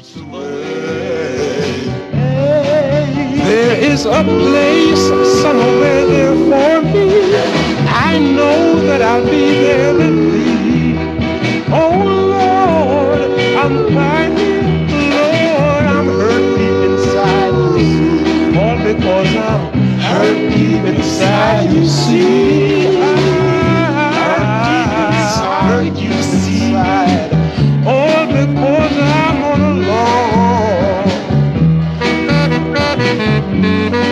There is a place somewhere there for me. I know that I'll be there with thee. Oh Lord, I'm crying, Lord, I'm hurt deep inside, you see. All because I'm hurt deep inside, you see. Hurt deep inside, all because I'm on a long.